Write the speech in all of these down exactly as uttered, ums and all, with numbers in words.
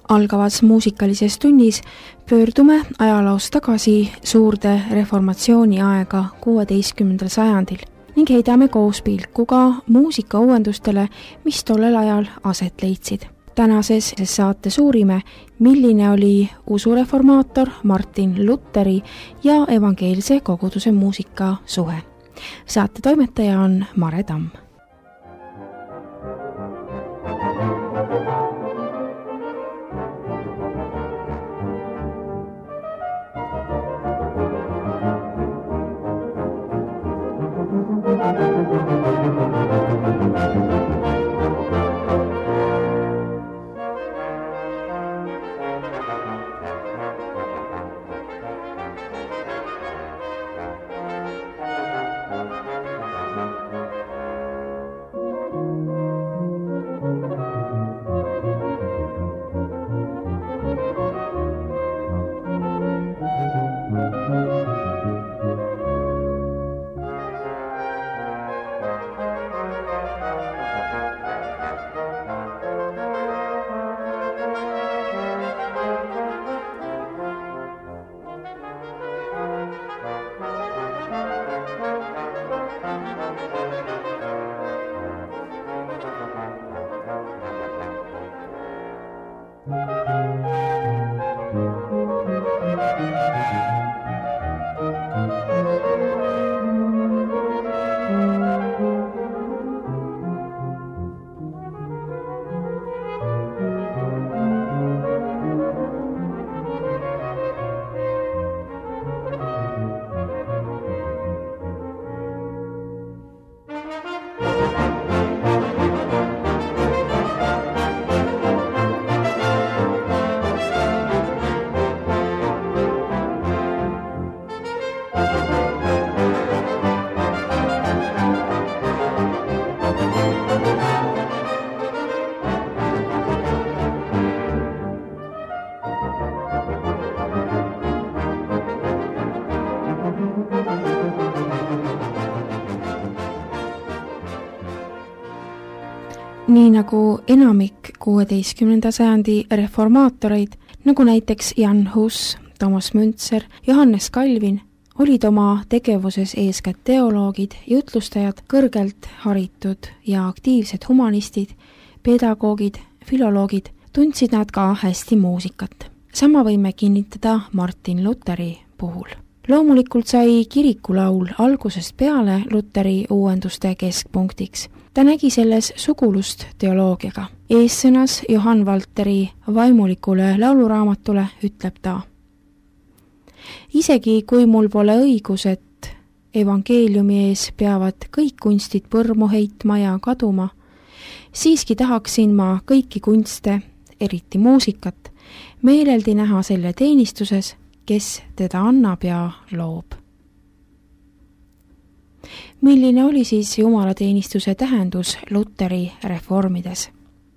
Algavas muusikalises tunnis pöördume ajaloos tagasi suurde reformatsiooni aega kuueteistkümnendal sajandil ning heidame koos pilku ka muusikauuendustele, mis tollel ajal aset leidsid. Tänases saates uurime, milline oli usureformaator Martin Lutheri ja evangeelse koguduse muusika suhe. Saate toimetaja on Mare Tamm. Nii nagu enamik kuueteistkümnenda sajandi reformaatoreid, nagu näiteks Jan Hus, Thomas Müntzer, Johannes Calvin, olid oma tegevuses eeskätt teoloogid, jutlustajad, kõrgelt haritud ja aktiivsed humanistid, pedagoogid, filoloogid, tundsid nad ka hästi muusikat. Sama võime kinnitada Martin Lutheri puhul. Loomulikult sai kirikulaul algusest peale Lutheri uuenduste keskpunktiks. Ta nägi selles sugulust teoloogiaga. Eessõnas Johann Valteri vaimulikule lauluraamatule ütleb ta: Isegi kui mul pole õigus, et evangeeliumi ees peavad kõik kunstid põrmu heitma ja kaduma, siiski tahaksin ma kõiki kunste, eriti muusikat, meeleldi näha selle teenistuses, kes teda annab ja loob. Milline oli siis jumalateenistuse tähendus Lutheri reformides?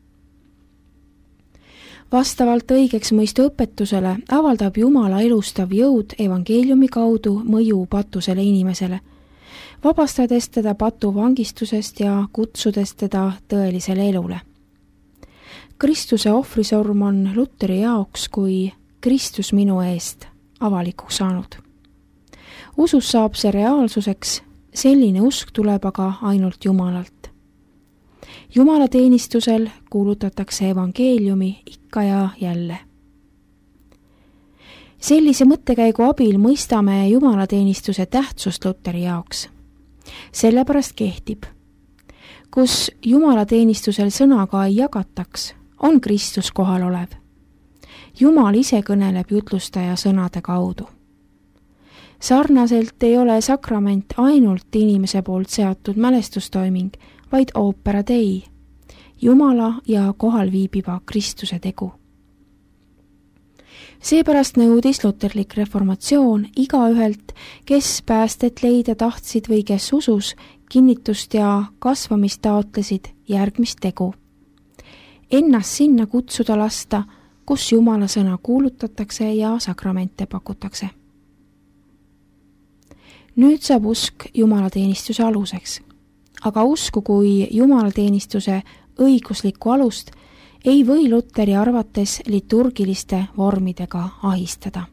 Vastavalt õigeks mõistu õpetusele avaldab Jumala elustav jõud evangeeliumi kaudu mõju patusele inimesele, vabastades teda patu vangistusest ja kutsudes teda tõelisele elule. Kristuse ohvrisorm on Lutheri jaoks kui Kristus minu eest avalikuks saanud. Usus saab see reaalsuseks, selline usk tuleb aga ainult Jumalalt. Jumalateenistusel kuulutatakse evangeeliumi ikka ja jälle. Sellise mõttekäigu abil mõistame jumalateenistuse tähtsust Lutheri jaoks. Sellepärast kehtib, kus jumalateenistusel sõnaga ei jagataks, on Kristus kohal olev. Jumal ise kõneleb jutlustaja sõnade kaudu. Sarnaselt ei ole sakrament ainult inimese poolt seatud mälestustoiming, vaid oopera dei, Jumala ja kohal viibiva Kristuse tegu. Seepärast nõudis luterlik reformatsioon igaühelt, kes päästet leida tahtsid või kes usus, kinnitust ja kasvamist taotlesid järgmist tegu. Ennast sinna kutsuda lasta, kus Jumala sõna kuulutatakse ja sakramente pakutakse. Nüüd saab usk jumalateenistuse aluseks, aga usku kui jumalateenistuse õiguslikku alust ei või Luteri arvates liturgiliste vormidega ahistada.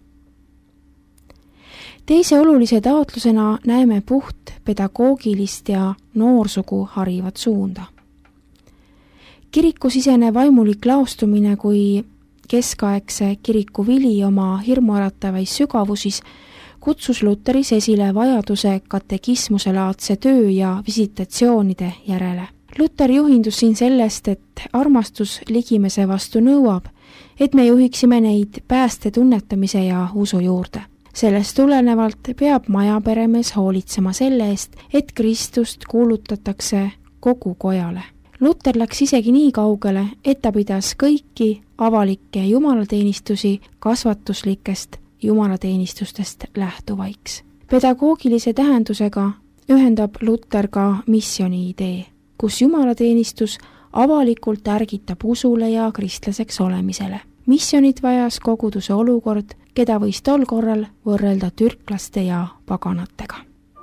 Teise olulise taotlusena näeme puht pedagoogilist ja noorsugu harivat suunda. Kirikusisene vaimulik laostumine kui keskaegse kiriku vili oma hirmuäratavais sügavusis kutsus Luteris esile vajaduse katekismuselaadse töö ja visitatsioonide järele. Luter juhindus siin sellest, et armastus ligimese vastu nõuab, et me juhiksime neid pääste tunnetamise ja usu juurde. Sellest tulenevalt peab majaperemees hoolitsema selle eest, et Kristust kuulutatakse kogu kojale. Luter läks isegi nii kaugele, et ta pidas kõiki avalikke jumalateenistusi kasvatuslikest jumalateenistustest lähtuvaiks. Pedagoogilise tähendusega ühendab Luter ka missioni idee, kus jumalateenistus avalikult ärgitab usule ja kristlaseks olemisele. Missionit vajas koguduse olukord, keda võis tol korral võrrelda türklaste ja paganatega.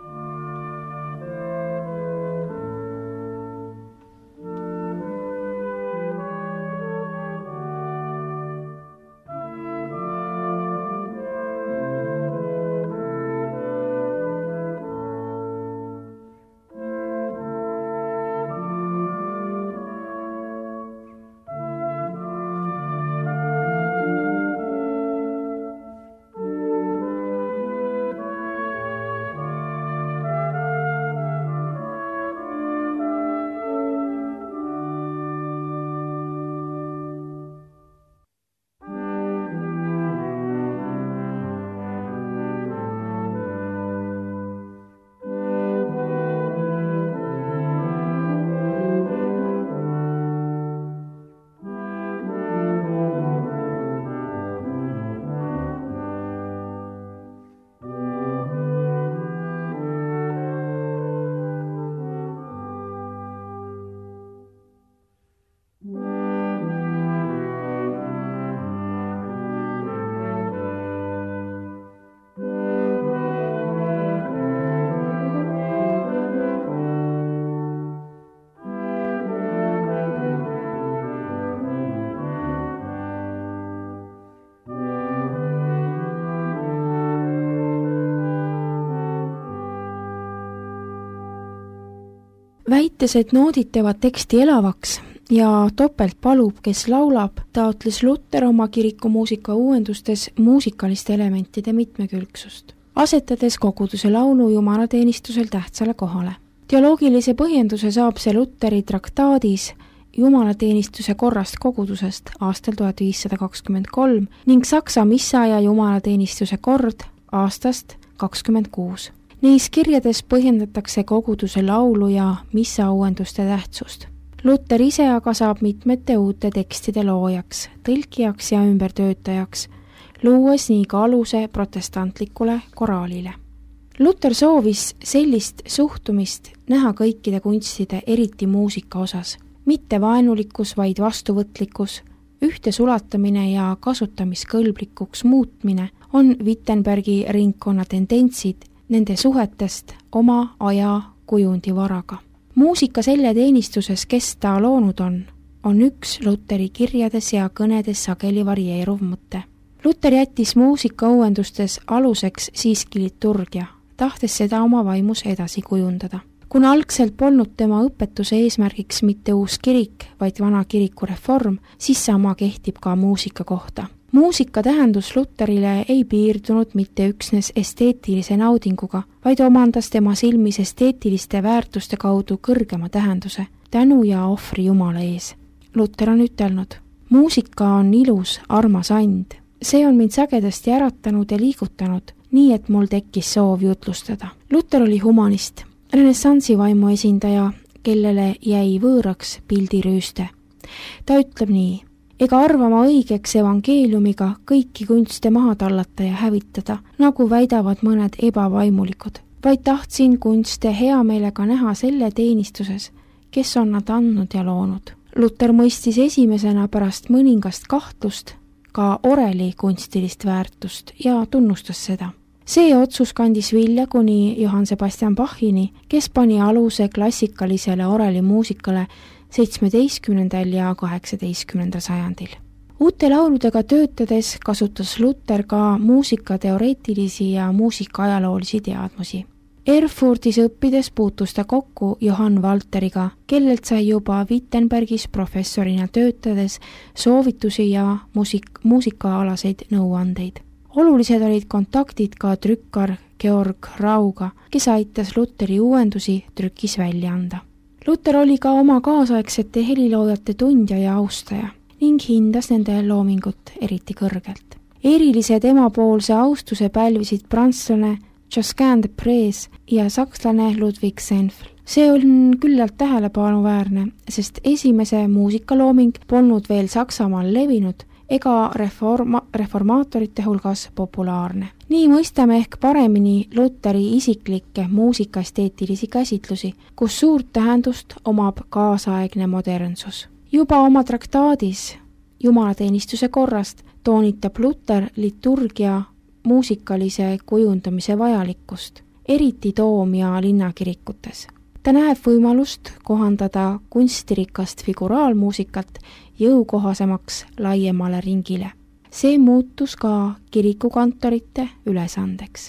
Väites, et noodid teevad teksti elavaks ja topelt palub, kes laulab, taotles Luter oma kirikumuusika uuendustes muusikaliste elementide mitmekülgsust, asetades koguduse laulu jumalateenistusel tähtsale kohale. Teoloogilise põhjenduse saab see Luteri traktaadis jumalateenistuse korrast kogudusest aastal tuhat viissada kakskümmend kolm ning Saksa missa ja jumalateenistuse kord aastast kakskümmend kuus. Neis kirjades põhjendatakse koguduse laulu ja missa uuenduste tähtsust. Luter ise aga saab mitmete uute tekstide loojaks, tõlkijaks ja ümbertöötajaks, luues nii ka aluse protestantlikule koraalile. Luter soovis sellist suhtumist näha kõikide kunstide, eriti muusika osas, mitte vaenulikkus, vaid vastuvõtlikkus, ühte sulatamine ja kasutamiskõlblikuks muutmine on Wittenbergi ringkonna tendentsid nende suhetest oma aja kujundivaraga. Muusika selle teenistuses, kes ta loonud on, on üks Luteri kirjades ja kõnedes sageli varieeruv mõte. Luter jättis muusika uuendustes aluseks siiski liturgia, tahtes seda oma vaimus edasi kujundada. Kuna algselt polnud tema õpetuse eesmärgiks mitte uus kirik, vaid vana kiriku reform, siis sama kehtib ka muusika kohta. Muusika tähendus Luterile ei piirdunud mitte üksnes esteetilise naudinguga, vaid omandas tema silmis esteetiliste väärtuste kaudu kõrgema tähenduse, tänu ja ohvri Jumala ees. Luter on ütelnud, muusika on ilus, armas and. See on mind sagedasti äratanud ja liigutanud, nii et mul tekkis soov jutlustada. Luter oli humanist, renessansi vaimu esindaja, kellele jäi võõraks pildirüüste. Ta ütleb nii, ega arvama õigeks evangeeliumiga kõiki kunste maha tallata ja hävitada, nagu väidavad mõned ebavaimulikud, vaid tahtsin kunste hea meelega näha selle teenistuses, kes on nad andnud ja loonud. Luter mõistis esimesena pärast mõningast kahtlust ka oreli kunstilist väärtust ja tunnustas seda. See otsus kandis vilja kuni Johann Sebastian Bachini, kes pani aluse klassikalisele oreli muusikale seitsmeteistkümnendal ja kaheksateistkümnendal sajandil. Uute lauludega töötades kasutas Luther ka muusikateoreetilisi ja muusikaaajaloolisi teadmusi. Erfurtis õppides puutus ta kokku Johann Walteriga, kellelt sai juba Wittenbergis professorina töötades soovitusi ja muusik- muusikaalaseid nõuandeid. Olulised olid kontaktid ka trükkar Georg Rauga, kes aitas Lutheri uuendusi trükis välja anda. Luther oli ka oma kaasaegsete heliloojate tundja ja austaja ning hindas nende loomingut eriti kõrgelt. Erilise temapoolse austuse pälvisid prantslane Josquin de Prez ja sakslane Ludwig Senfl. See on küllalt tähelepanuväärne, sest esimese muusikalooming polnud veel Saksamaal levinud ega reforma, reformaatorite hulgas populaarne. Nii mõistame ehk paremini Lutheri isiklikke muusikaesteetilisi käsitlusi, kus suurt tähendust omab kaasaegne modernsus. Juba oma traktaadis Jumalateenistuse korrast toonitab Luther liturgia muusikalise kujundamise vajalikkust, eriti toom- ja linnakirikutes. Ta näeb võimalust kohandada kunstirikast figuraalmuusikat jõukohasemaks laiemale ringile. See muutus ka kirikukantorite ülesandeks.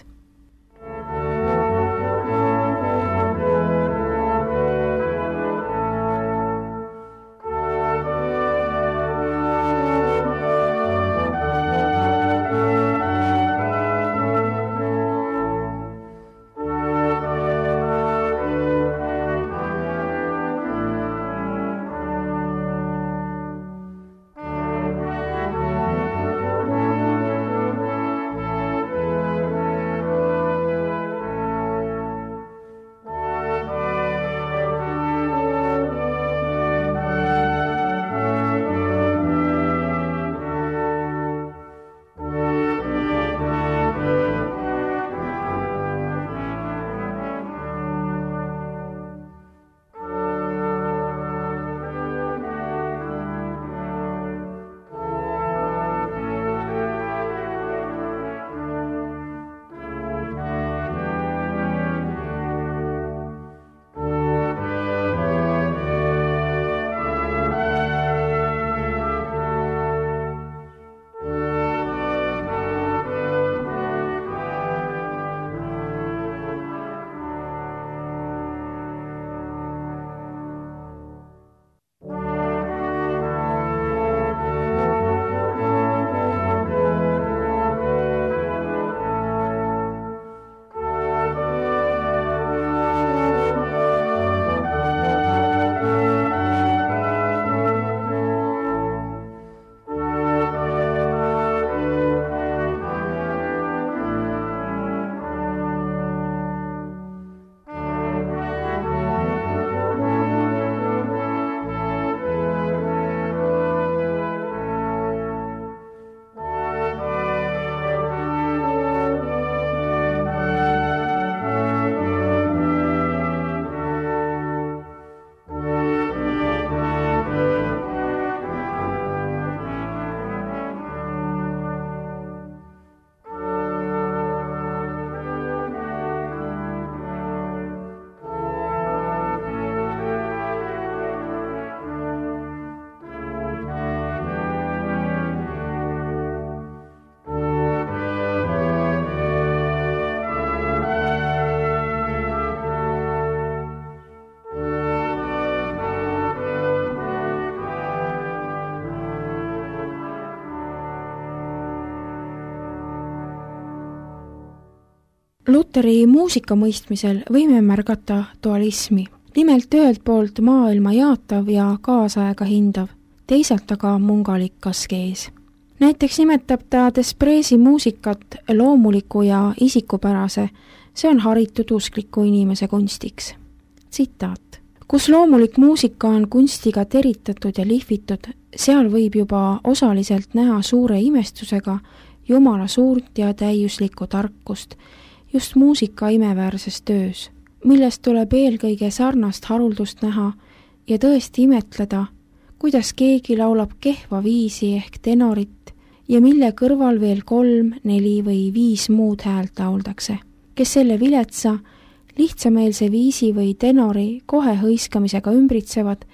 Lutheri muusikamõistmisel võime märgata dualismi. Nimelt ühelt poolt maailma jaatav ja kaasaega hindav, teisalt aga mungalik askees. Näiteks nimetab ta Desprezi muusikat loomuliku ja isikupärase, see on haritud uskliku inimese kunstiks. Tsitaat. Kus loomulik muusika on kunstiga teritatud ja lihvitud, seal võib juba osaliselt näha suure imestusega Jumala suurt ja täiuslikku tarkust, just muusika imeväärses töös, millest tuleb eelkõige sarnast haruldust näha ja tõesti imetleda, kuidas keegi laulab kehva viisi ehk tenorit ja mille kõrval veel kolm, neli või viis muud häält lauldakse, kes selle viletsa, lihtsameelse viisi või tenori kohe hõiskamisega ümbritsevad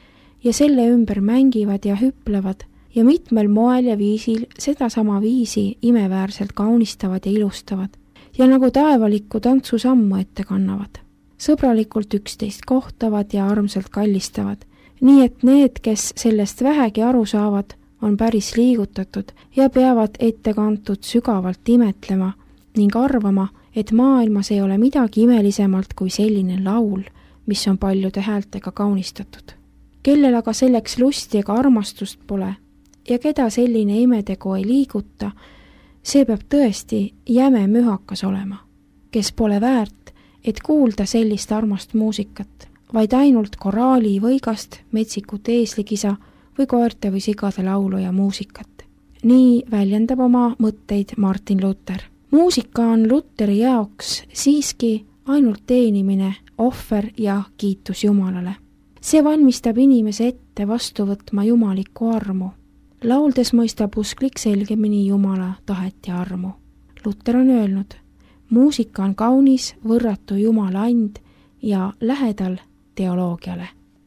ja selle ümber mängivad ja hüplevad ja mitmel moel ja viisil sedasama viisi imeväärselt kaunistavad ja ilustavad ja nagu taevalikku tantsusammu ette kannavad. Sõbralikult üksteist kohtavad ja armsalt kallistavad, nii et need, kes sellest vähegi aru saavad, on päris liigutatud ja peavad ette kantud sügavalt imetlema ning arvama, et maailmas ei ole midagi imelisemalt kui selline laul, mis on paljude häältega kaunistatud. Kellel aga selleks lusti ega armastust pole ja keda selline imetegu ei liiguta, see peab tõesti jäme mühakas olema, kes pole väärt, et kuulda sellist armast muusikat, vaid ainult koraali võigast, metsikut eeslikisa või koerte või sigade laulu ja muusikat. Nii väljendab oma mõtteid Martin Luther. Muusika on Lutheri jaoks siiski ainult teenimine, ohver ja kiitus Jumalale. See valmistab inimese ette vastu võtma jumalikku armu. Lauldes mõistab usklik selgemini Jumala tahet ja armu. Luther on öelnud, muusika on kaunis, võrratu Jumala and ja lähedal teoloogiale.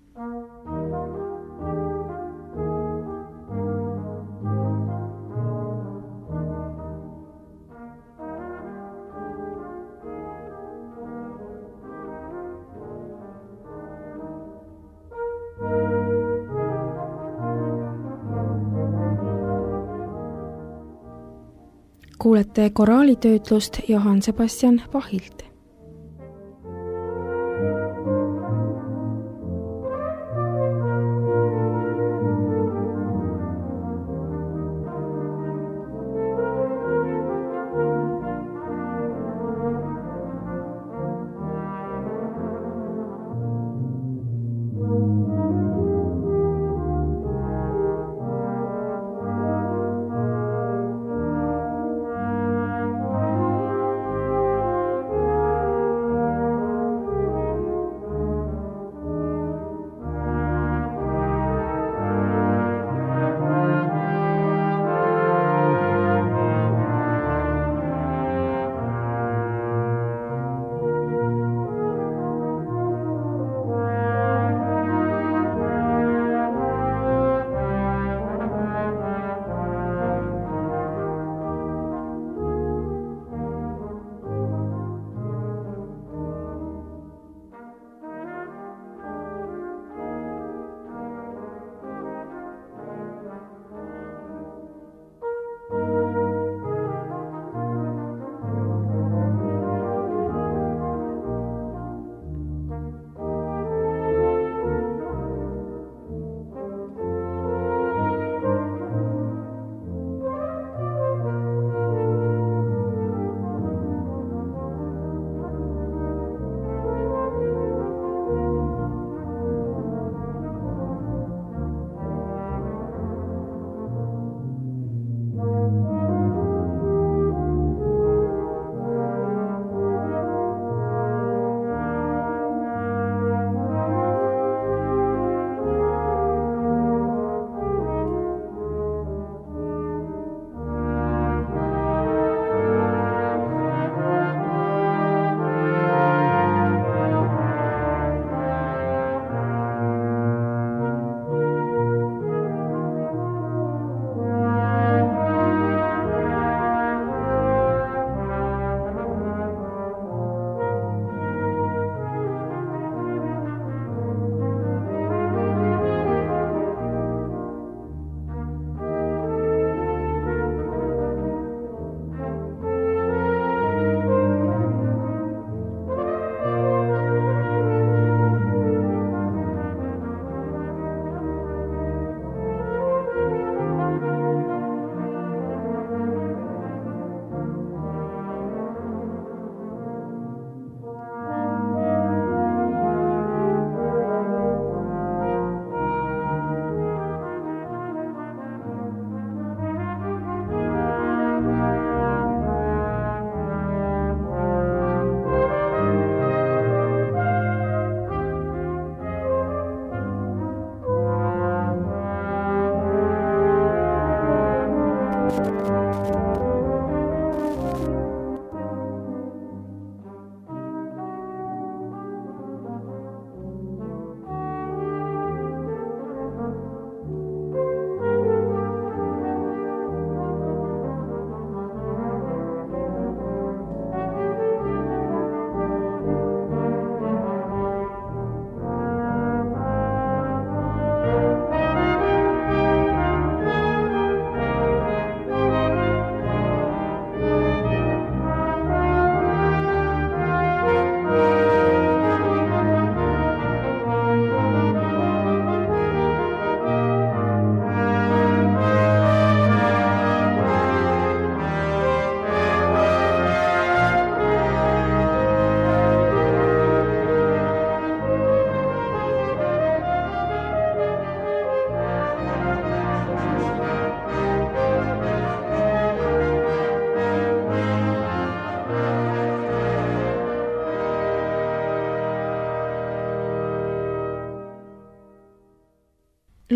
Kuulete koraalitöötlust Johann Sebastian Bachilt.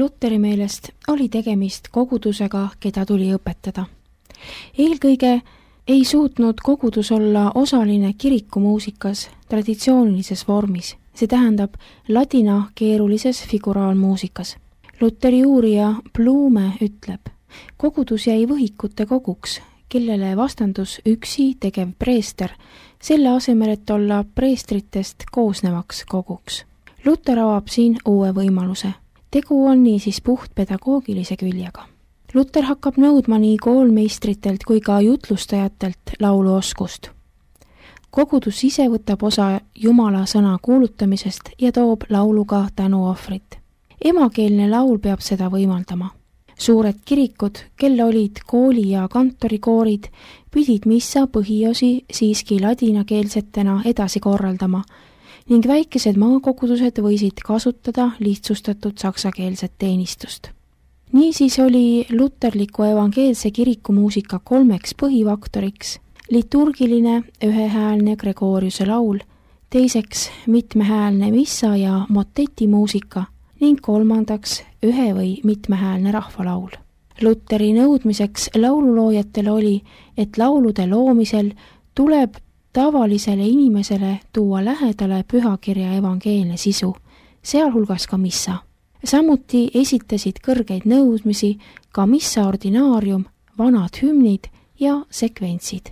Lutheri meelest oli tegemist kogudusega, keda tuli õpetada. Eelkõige ei suutnud kogudus olla osaline kirikumuusikas traditsioonilises vormis, see tähendab ladina keerulises figuraalmuusikas. Lutheri uurija Blume ütleb, kogudus jäi võhikute koguks, kellele vastandus üksi tegev preester, selle asemel, et olla preestritest koosnevaks koguks. Luther avab siin uue võimaluse. Tegu on niisiis puht pedagoogilise küljega. Luther hakkab nõudma nii koolmeistritelt kui ka jutlustajatelt lauluoskust. Kogudus ise võtab osa Jumala sõna kuulutamisest ja toob lauluga tänuohvrit. Emakeelne laul peab seda võimaldama. Suured kirikud, kel olid kooli- ja kantorikoorid, pidid missa põhiosi siiski ladinakeelsetena edasi korraldama ning väikesed maakogudused võisid kasutada lihtsustatud saksakeelset teenistust. Niisiis oli luterliku evangeelse kirikumuusika kolmeks põhivaktoriks liturgiline ühehäälne Gregoriuse laul, teiseks mitmehäälne missa ja motetimuusika ning kolmandaks ühe- või mitmehäälne rahvalaul. Lutheri nõudmiseks laululoojatele oli, et laulude loomisel tuleb tavalisele inimesele tuua lähedale pühakirja evangeelne sisu, sealhulgas ka missa. Samuti esitasid kõrgeid nõudmisi ka missa ordinaarium, vanad hümnid ja sekventsid.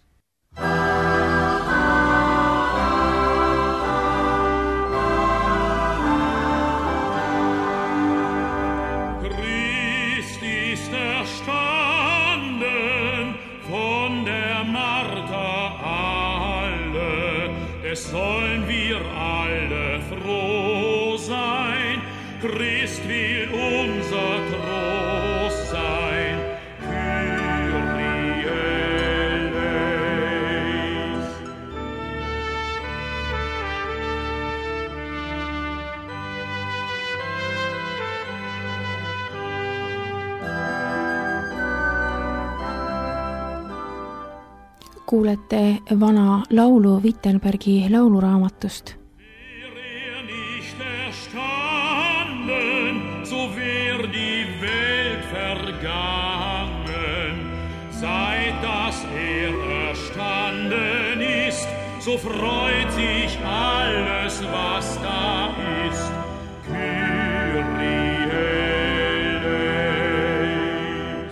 Sollen wir alle froh sein, Christ will unser Trost sein, Kyrie eleis. Kuulete vana laulu Wittenbergi lauluraamatust. Wär nicht erstanden, so wär die Welt vergangen. Seit dass er erstanden ist, so freut sich alles, was da ist. Kyrie eleis.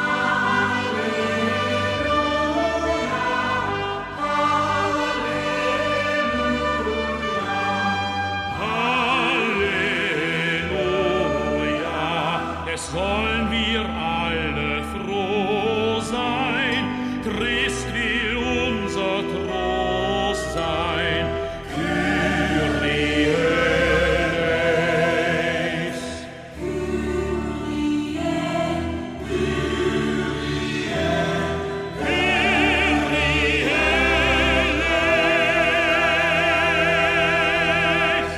Sollen wir alle froh sein, Christ will unser Trost sein, Kyrie eleis. Kyrie, Kyrie, Kyrie eleis.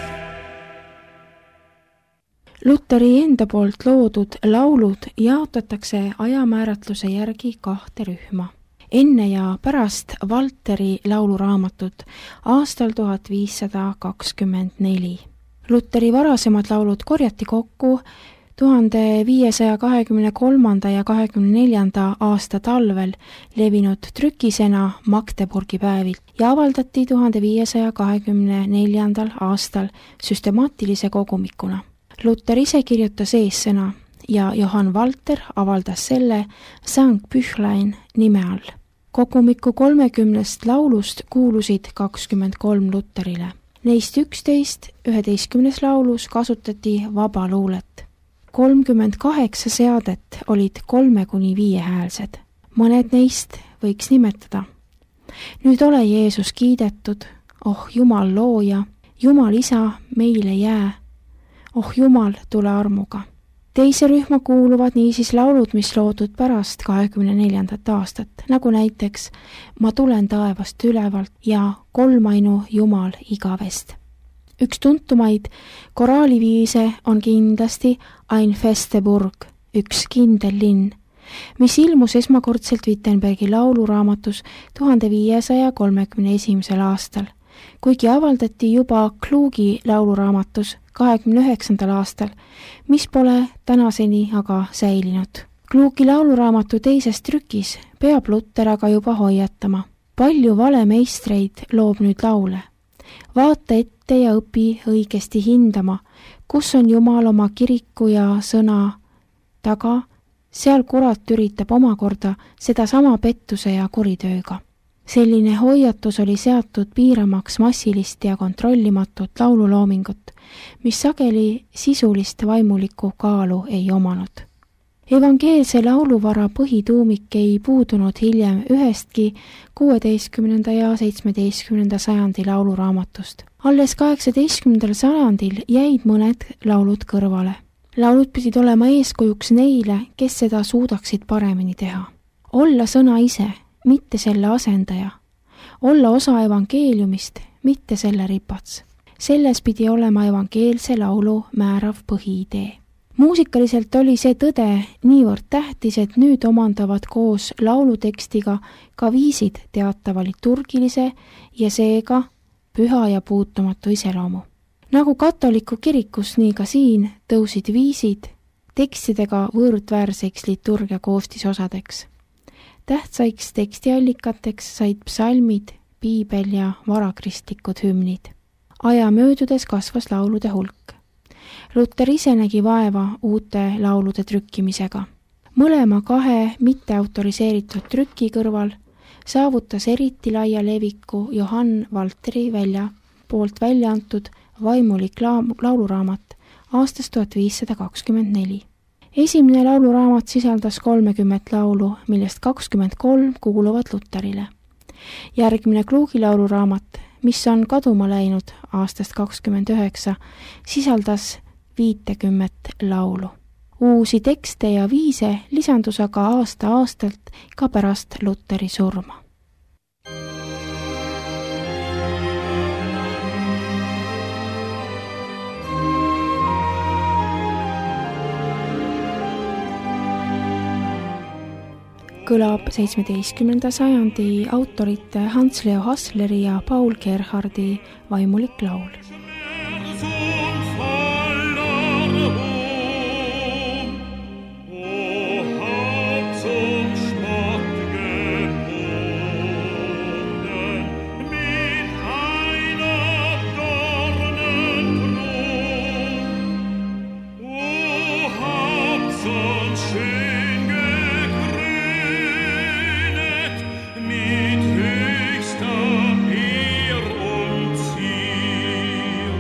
Lutheri enda poolt loodud laulud jaotatakse ajamääratluse järgi kahte rühma. Enne ja pärast Valteri lauluraamatut aastal tuhat viissada kakskümmend neli. Lutheri varasemad laulud korjati kokku tuhande viiesaja kahekümne kolmanda ja kahekümne neljanda aasta talvel levinud trükisena Magdeburgi päevilt ja avaldati tuhande viiesaja kahekümne neljandal aastal süstemaatilise kogumikuna. Luther ise kirjutas eessõna ja Johann Valter avaldas selle Sankt Büchlein nime all. Kogumiku kolmekümnest laulust kuulusid kakskümmend kolm Lutherile. Neist üksteist üheteistkümnes laulus kasutati vaba luulet. kolmkümmend kaheksa seadet olid kolme kuni viiehäälsed. Mõned neist võiks nimetada. Nüüd ole Jeesus kiidetud, oh Jumal looja, Jumal isa meile jää, oh Jumal tule armuga. Teise rühma kuuluvad niisiis laulud, mis loodud pärast kahekümne neljandat aastat, nagu näiteks Ma tulen taevast ülevalt ja Kolmainu Jumal igavest. Üks tuntumaid koraaliviise on kindlasti Ein feste Burg, üks kindel linn, mis ilmus esmakordselt Wittenbergi lauluraamatus tuhande viiesaja kolmekümne esimesel aastal, kuigi avaldati juba Klugi lauluraamatus kahekümne üheksandal aastal, mis pole tänaseni aga säilinud. Kluuki lauluraamatu teises trükis peab Luter aga juba hoiatama. Palju valemeistreid loob nüüd laule. Vaata ette ja õpi õigesti hindama, kus on Jumal oma kiriku ja sõna taga, seal kurat üritab omakorda seda sama pettuse ja kuritööga. Selline hoiatus oli seatud piiramaks massilist ja kontrollimatut laululoomingut, mis sageli sisulist vaimulikku kaalu ei omanud. Evangeelse lauluvara põhituumik ei puudunud hiljem ühestki kuueteistkümnenda ja seitsmeteistkümnenda sajandi lauluraamatust. Alles kaheksateistkümnendal sajandil jäid mõned laulud kõrvale. Laulud pidid olema eeskujuks neile, kes seda suudaksid paremini teha. Olla sõna ise, mitte selle asendaja. Olla osa evangeeliumist, mitte selle ripats. Selles pidi olema evangeelse laulu määrav põhiidee. Muusikaliselt oli see tõde niivõrd tähtis, et nüüd omandavad koos laulutekstiga ka viisid teatava liturgilise ja seega püha ja puutumatu iseloomu. Nagu katoliku kirikus, nii ka siin tõusid viisid tekstidega võõrdväärseks liturgia koostisosadeks. Tähtsaiks tekstiallikateks said psalmid, piibel ja varakristlikud hümnid. Aja möödudes kasvas laulude hulk. Luter ise nägi vaeva uute laulude trükkimisega. Mõlema kahe mitte autoriseeritud trüki kõrval saavutas eriti laia leviku Johann Valteri välja poolt välja antud vaimulik lauluraamat aastast tuhat viissada kakskümmend neli. Esimene lauluraamat sisaldas kolmekümmet laulu, millest kakskümmend kolm kuuluvad Luterile. Järgmine Kluugi lauluraamat, mis on kaduma läinud aastast kakskümmend üheksa, sisaldas viitekümmet laulu. Uusi tekste ja viise lisandus aga aasta-aastalt ka pärast Luteri surma. Kõlab seitsmeteistkümnenda sajandi autorite Hans-Leo Hassleri ja Paul Gerhardi vaimulik laul. Mit höchster Ehr und Zier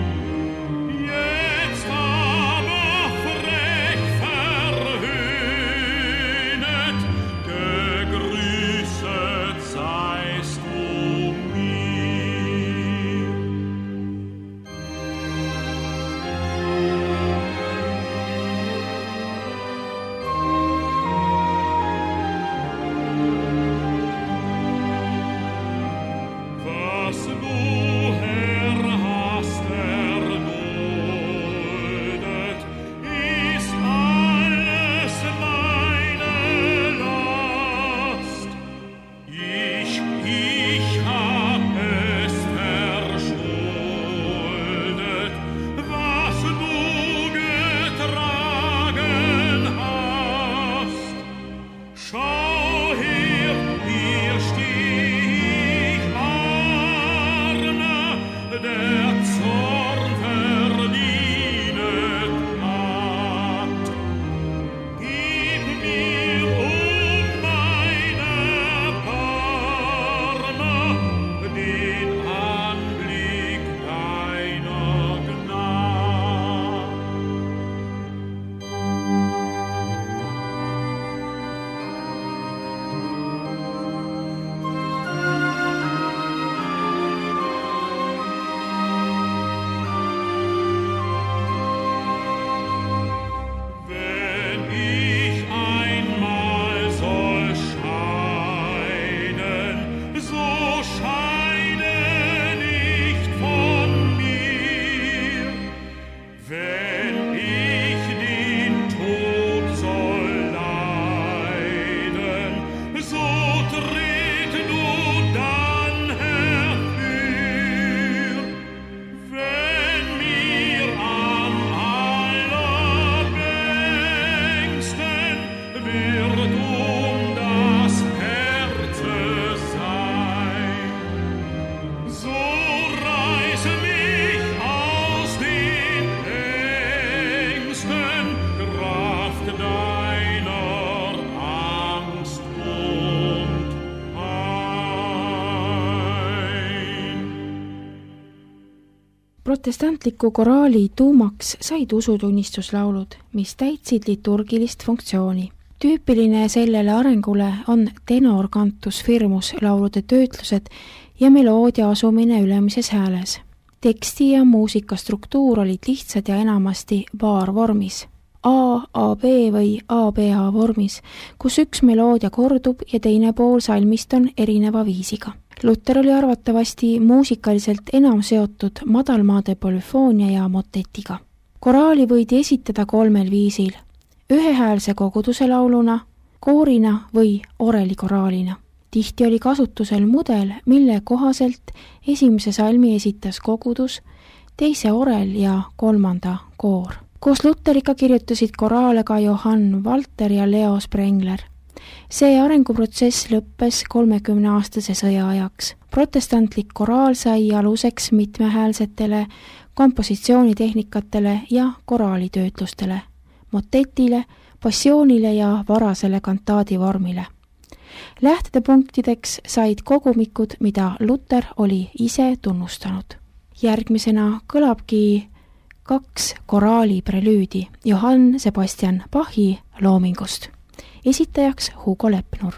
Protestantliku koraali tuumaks said usutunnistuslaulud, mis täitsid liturgilist funktsiooni. Tüüpiline sellele arengule on tenorkantus firmus laulude töötlused ja meloodia asumine ülemises hääles. Teksti ja muusika struktuur olid lihtsad ja enamasti baarvormis. A, A B või A B A vormis, kus üks meloodia kordub ja teine pool salmist on erineva viisiga. Luther oli arvatavasti muusikaliselt enam seotud madalmaade polüfoonia ja motetiga. Koraali võidi esitada kolmel viisil, ühehäälse koguduse lauluna, koorina või orelikoraalina. Tihti oli kasutusel mudel, mille kohaselt esimese salmi esitas kogudus, teise orel ja kolmanda koor. Koos Lutheriga kirjutasid koraale ka Johann Walter ja Leo Sprengler. See arenguprotsess lõppes kolmekümne aastase sõja ajaks. Protestantlik koraal sai aluseks mitmehäälsetele kompositsioonitehnikatele ja koraalitöötlustele, motetile, passioonile ja varasele kantaadivormile. Lähtepunktideks said kogumikud, mida Luther oli ise tunnustanud. Järgmisena kõlabki kaks koraali prelüüdi Johann Sebastian Bachi loomingust. Esitajaks Hugo Lepnur.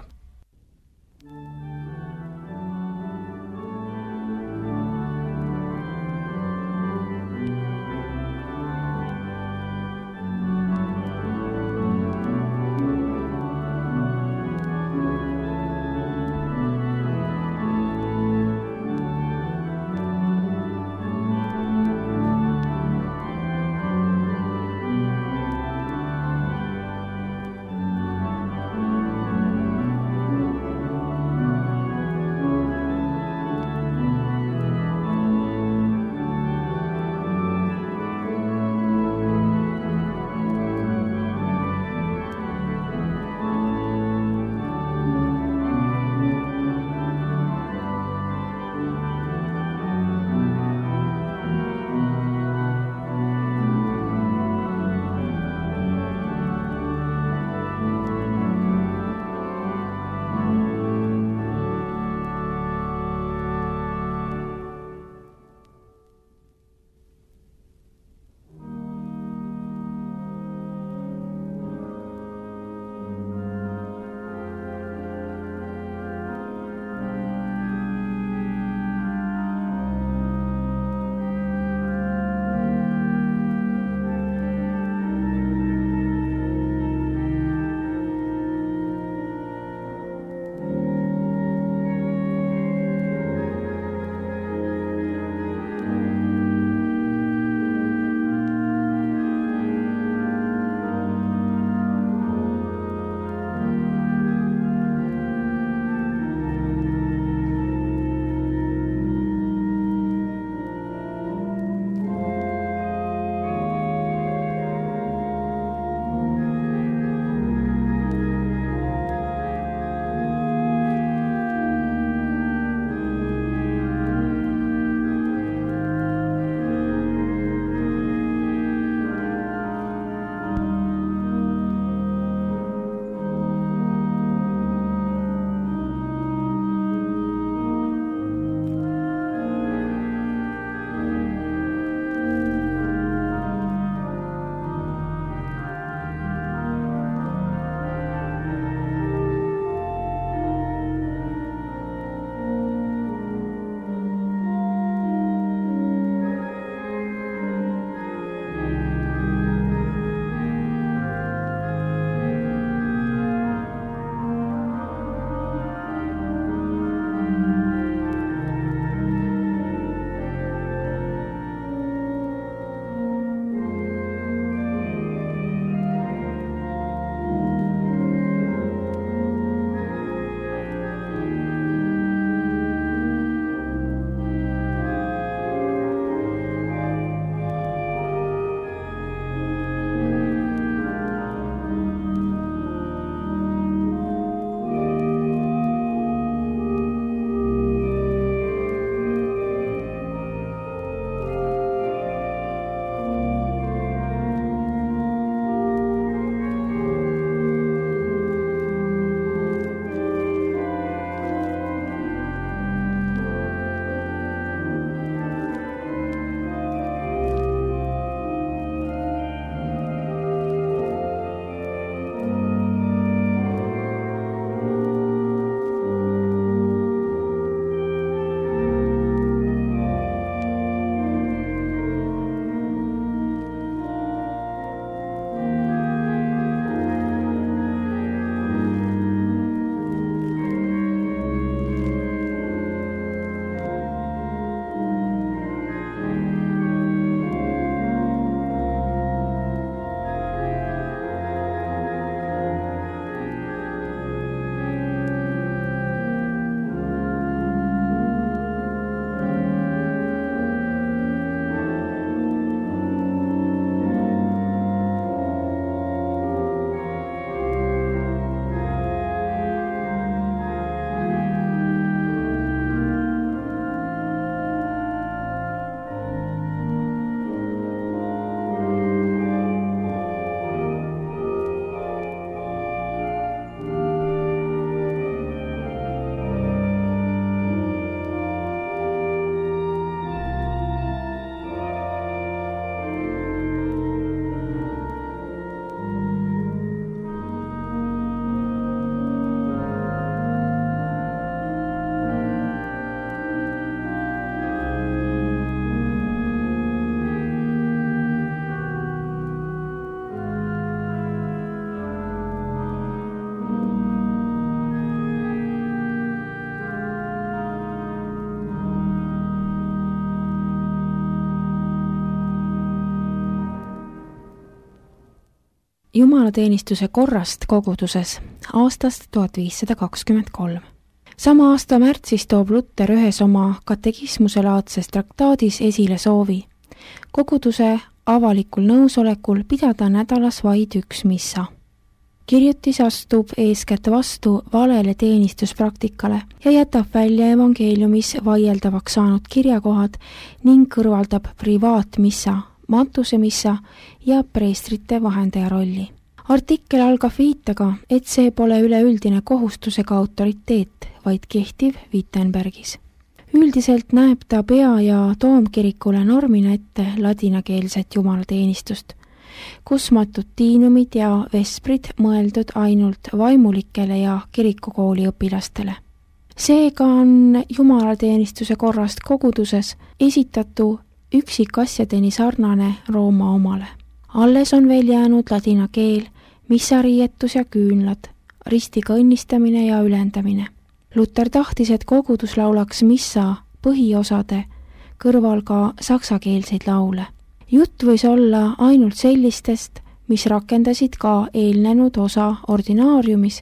jumalateenistuse korrast koguduses aastast tuhat viissada kakskümmend kolm. Sama aasta märtsis toob Luter ühes oma katekismuselaadses traktaadis esile soovi koguduse avalikul nõusolekul pidada nädalas vaid üks missa. Kirjutis astub eeskätt vastu valele teenistuspraktikale ja jätab välja evangeeliumis vaieldavaks saanud kirjakohad ning kõrvaldab privaatmissa, matusemissa ja preestrite vahendaja rolli. Artikkel algab viitega, et see pole üleüldine kohustusega autoriteet, vaid kehtiv Wittenbergis. Üldiselt näeb ta pea- ja toomkirikule normina ette ladinakeelset jumalateenistust, kus matutiinumid ja vesprid mõeldud ainult vaimulikele ja kirikukooli õpilastele. Seega on jumalateenistuse korrast koguduses esitatu üksikasjadeni sarnane Rooma omale. Alles on veel jäänud ladina keel, missariietus ja küünlad, ristiga õnnistamine ja ülendamine. Luter tahtis, et kogudus laulaks missa põhiosade kõrval ka saksakeelseid laule. Jutt võis olla ainult sellistest, mis rakendasid ka eelnenud osa ordinaariumis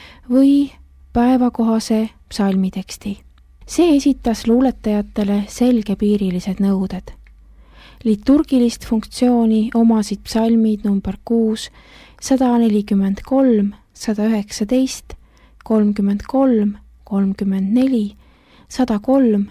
või päevakohase psalmiteksti. See esitas luuletajatele selgepiirilised nõuded. Liturgilist funktsiooni omasid psalmid number kuus, sada nelikümmend kolm, sada üheksateist, kolmkümmend kolm, kolmkümmend neli, sada kolm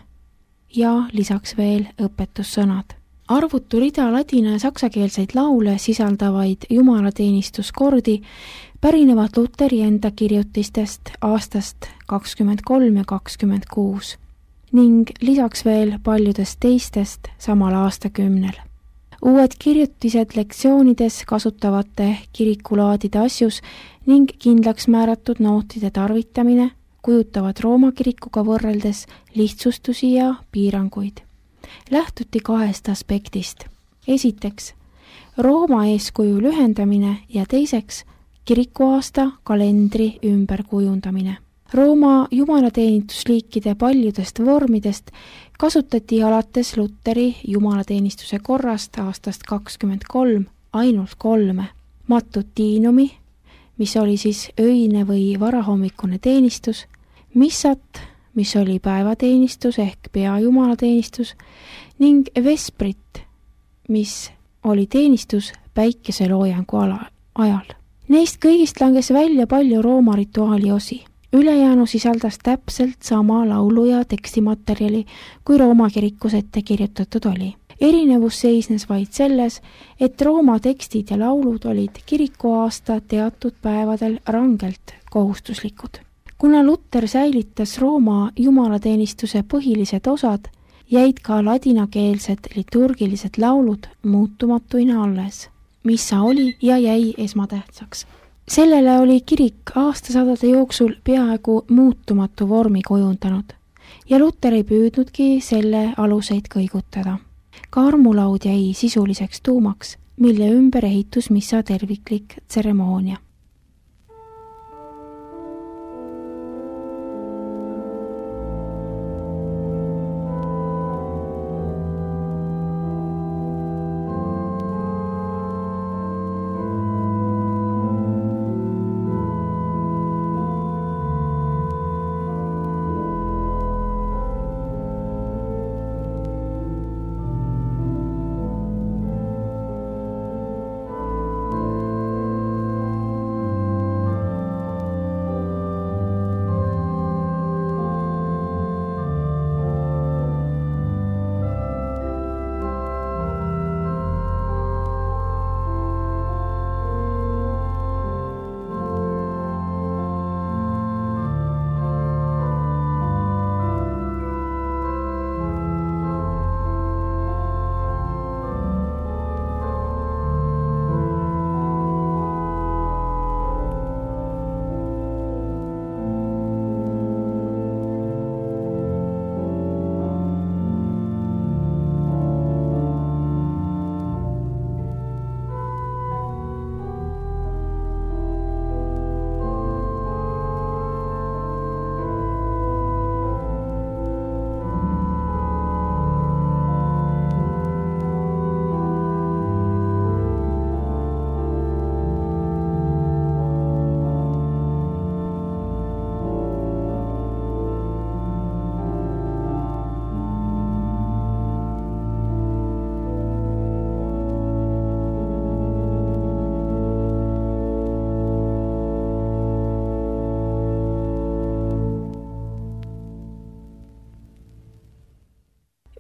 ja lisaks veel õpetussõnad. Arvutu rida ladina ja saksakeelseid laule sisaldavaid jumalateenistuskordi pärinevad Luteri enda kirjutistest aastast kakskümmend kolm ja kakskümmend kuus ning lisaks veel paljudest teistest samal aastakümnel. Uued kirjutised lektsioonides kasutavate kirikulaadide asjus ning kindlaks määratud nootide tarvitamine kujutavad Rooma kirikuga võrreldes lihtsustusi ja piiranguid. Lähtuti kahest aspektist. Esiteks, Rooma eeskuju lühendamine ja teiseks, kirikuaasta kalendri ümberkujundamine. Rooma jumalateenistusliikide paljudest vormidest kasutati alates Luteri jumalateenistuse korrast aastast kakskümmend kolm ainult kolme. Matutiinumi, mis oli siis öine või varahommikune teenistus, missat, mis oli päevateenistus ehk peajumalateenistus, ning vesprit, mis oli teenistus päikeseloojangu ajal. Neist kõigist langes välja palju Rooma rituaali osi. Ülejäänu sisaldas täpselt sama laulu ja tekstimaterjali, kui Rooma kirikus ette kirjutatud oli. Erinevus seisnes vaid selles, et Rooma tekstid ja laulud olid kirikuaasta teatud päevadel rangelt kohustuslikud. Kuna Luter säilitas Rooma jumalateenistuse põhilised osad, jäid ka ladinakeelsed liturgilised laulud muutumatuina alles. Missa oli ja jäi esmatähtsaks. Sellele oli kirik aastasadade jooksul peaaegu muutumatu vormi kujundanud ja Luter ei püüdnudki selle aluseid kõigutada. Ka armulaud jäi sisuliseks tuumaks, mille ümber ehitus missa terviklik tseremoonia.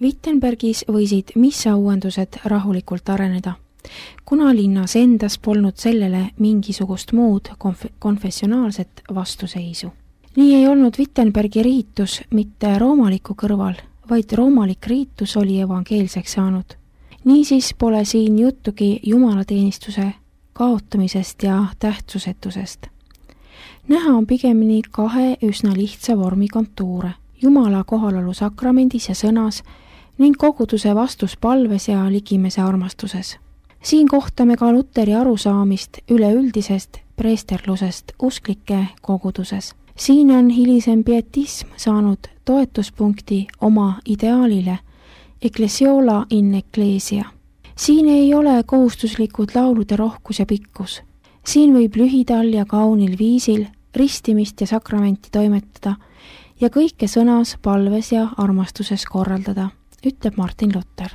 Wittenbergis võisid missauuendused rahulikult areneda, kuna linnas endas polnud sellele mingisugust muud konf- konfessionaalset vastuseisu. Nii ei olnud Wittenbergi riitus mitte roomaliku kõrval, vaid roomalik riitus oli evangeelseks saanud. Niisiis pole siin juttugi jumalateenistuse kaotamisest ja tähtsusetusest. Näha on pigemini kahe üsna lihtsa vormi kontuure, Jumala kohalolu sakramendis ja sõnas ning koguduse vastus palves ja ligimese armastuses. Siin kohtame ka Luteri arusaamist üleüldisest preesterlusest usklike koguduses. Siin on hilisem pietism saanud toetuspunkti oma ideaalile ecclesiola in ecclesia. Siin ei ole kohustuslikud laulude rohkus ja pikkus. Siin võib lühidal ja kaunil viisil ristimist ja sakramenti toimetada ja kõike sõnas, palves ja armastuses korraldada, ütleb Martin Luther.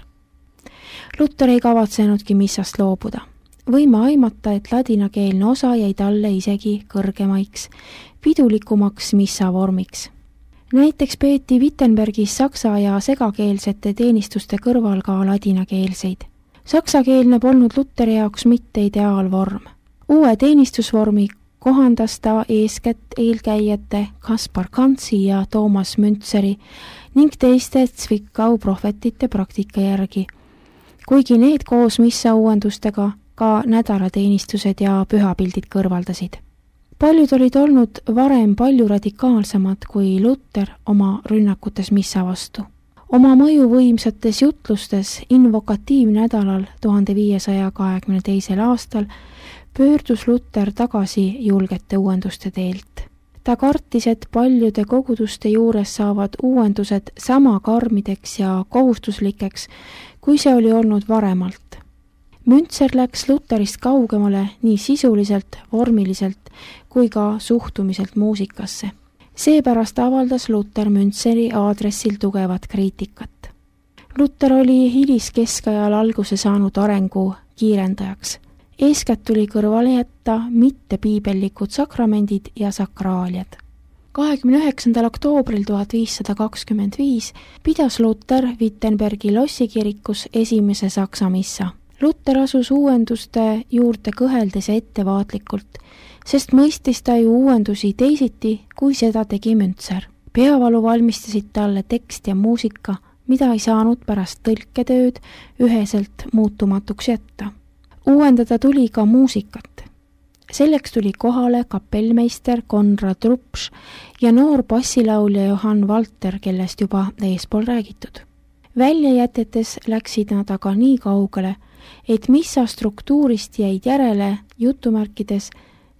Luther ei kavatsenudki missast loobuda. Võime aimata, et ladinakeelne osa jäi talle isegi kõrgemaiks, pidulikumaks missa vormiks. Näiteks peeti Wittenbergis saksa ja segakeelsete teenistuste kõrval ka ladinakeelseid. Saksakeelne polnud Luteri jaoks mitte ideaalvorm. Uue teenistusvormi kohandas ta eeskätt eelkäijate Kaspar Kantsi ja Toomas Müntseri ning teiste Zwickau prohvetite praktika järgi, kuigi need koos missauuendustega ka nädalateenistused ja pühapildid kõrvaldasid. Paljud olid olnud varem palju radikaalsemad kui Luther oma rünnakutes missa vastu. Oma mõjuvõimsates jutlustes invokatiivnädalal tuhande viiesaja kahekümne teisel aastal pöördus Luther tagasi julgete uuenduste teelt. Ta kartis, et paljude koguduste juures saavad uuendused sama karmideks ja kohustuslikeks, kui see oli olnud varemalt. Müntser läks Lutherist kaugemale nii sisuliselt, vormiliselt kui ka suhtumiselt muusikasse. Seepärast avaldas Luther Müntseri aadressil tugevat kriitikat. Luther oli hiliskeskajal alguse saanud arengu kiirendajaks. Eeskätt tuli kõrvale jätta mitte piibellikud sakramendid ja sakraaliad. kahekümne üheksandal oktoobril tuhat viissada kakskümmend viis pidas Luther Wittenbergi lossikirikus esimese saksa missa. Luther asus uuenduste juurde kõheldes ja ettevaatlikult, sest mõistis ta ju uuendusi teisiti, kui seda tegi Müntser. Peavalu valmistasid talle tekst ja muusika, mida ei saanud pärast tõlketööd üheselt muutumatuks jätta. Uuendada tuli ka muusikat. Selleks tuli kohale kapellmeister Konrad Rupš ja noor bassilaulja Johann Walter, kellest juba eespool räägitud. Välja jätetes läksid nad aga nii kaugele, et missa struktuurist jäid järele jutumärkides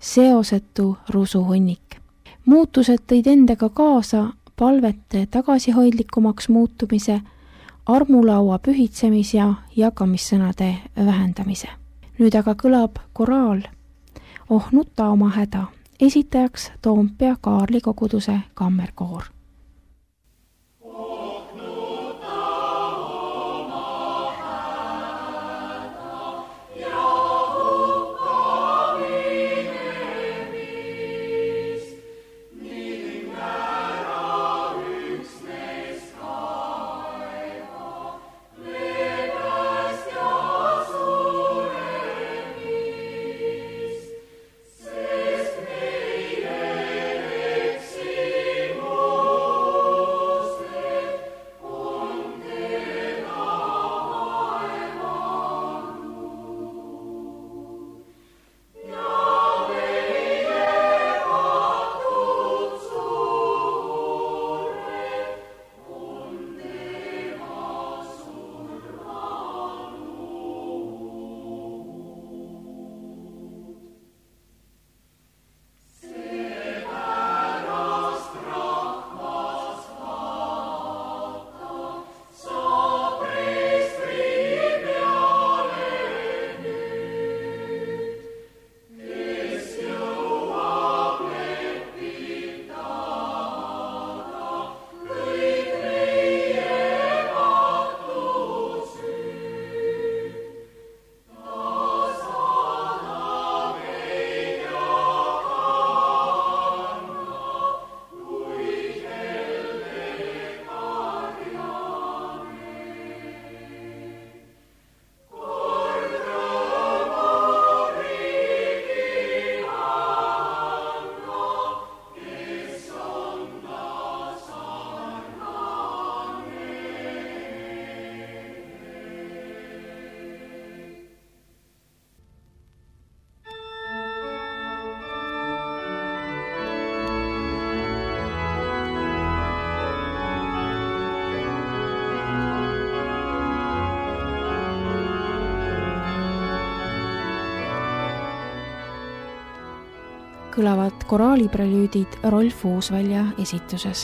seosetu rusuhunnik. Muutused tõid endaga kaasa palvete tagasihoidlikumaks muutumise, armulaua pühitsemis- ja jagamissõnade vähendamise. Nüüd aga kõlab koraal Oh nuta oma häda, esitajaks Toompea Kaarli koguduse kammerkoor. Oh kõlavad koraaliprelüüdid Rolf Uusvälja esituses.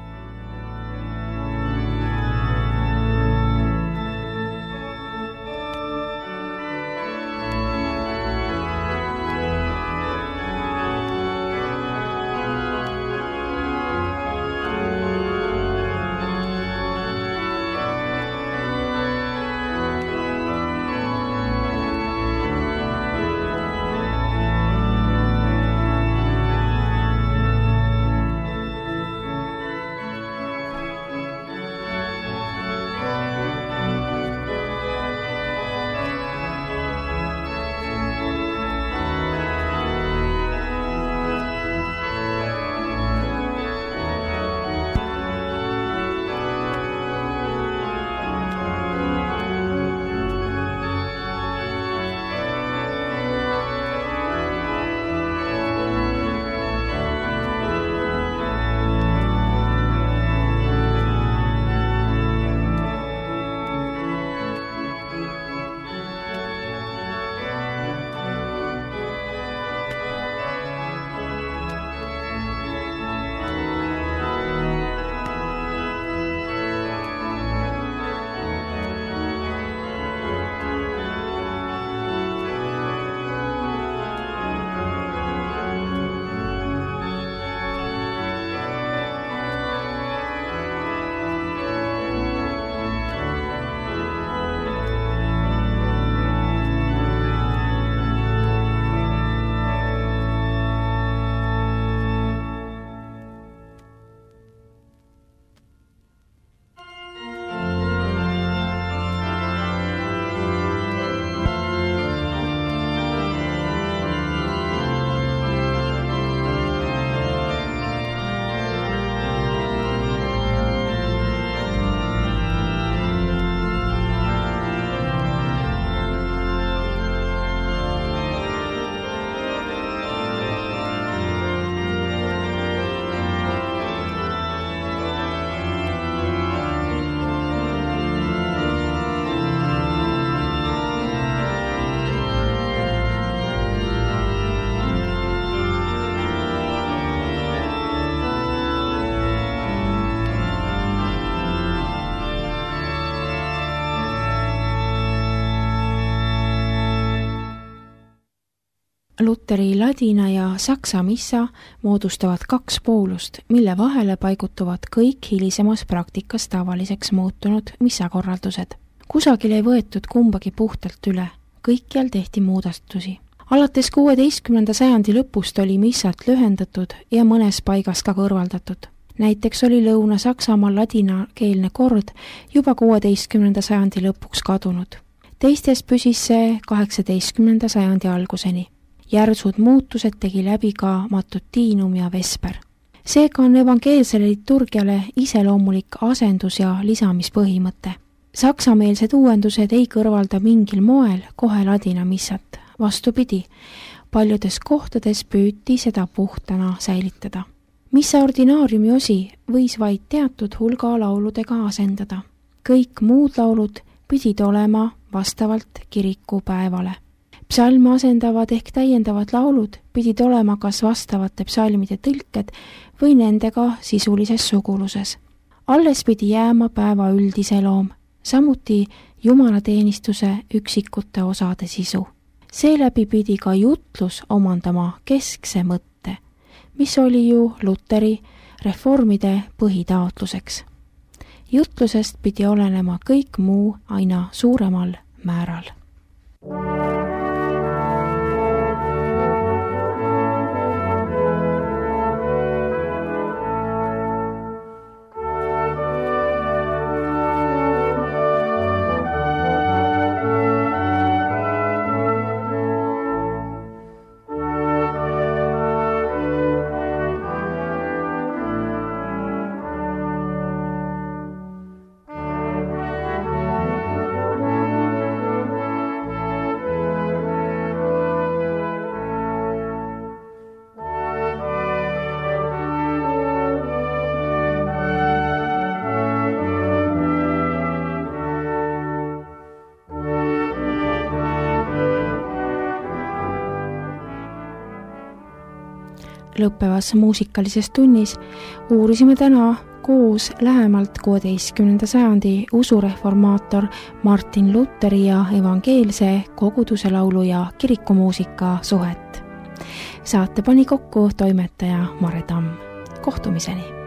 Luteri ladina ja saksa missa moodustavad kaks poolust, mille vahele paigutuvad kõik hilisemas praktikas tavaliseks muutunud missakorraldused. Kusagil ei võetud kumbagi puhtalt üle, kõikjal tehti muudatusi. Alates kuueteistkümnenda sajandi lõpust oli missat lühendatud ja mõnes paigas ka kõrvaldatud. Näiteks oli Lõuna-Saksamaal ladinakeelne kord juba kuueteistkümnenda sajandi lõpuks kadunud. Teistes püsis see kaheksateistkümnenda sajandi alguseni. Järsud muutused tegi läbi ka matutiinum ja vesper. Seega on evangeelsele liturgiale iseloomulik asendus- ja lisamispõhimõte. Saksameelsed uuendused ei kõrvalda mingil moel kohe ladina missat. Vastupidi, paljudes kohtades püüti seda puhtana säilitada. Missa ordinaariumi osi võis vaid teatud hulga lauludega asendada. Kõik muud laulud pidid olema vastavalt kirikupäevale. Psalme asendavad ehk täiendavad laulud pidid olema kas vastavate psalmide tõlked või nendega sisulises suguluses. Alles pidi jääma päeva üldiseloom, samuti jumalateenistuse üksikute osade sisu. Seeläbi pidi ka jutlus omandama keskse mõtte, mis oli ju Luteri reformide põhitaotluseks. Jutlusest pidi olenema kõik muu aina suuremal määral. lõppevas muusikalises tunnis uurisime täna koos lähemalt kuueteistkümnenda sajandi usureformaator Martin Lutheri ja evangeelse koguduse laulu ja kirikumuusika suhet. Saate pani kokku toimetaja Mare Tamm. Kohtumiseni!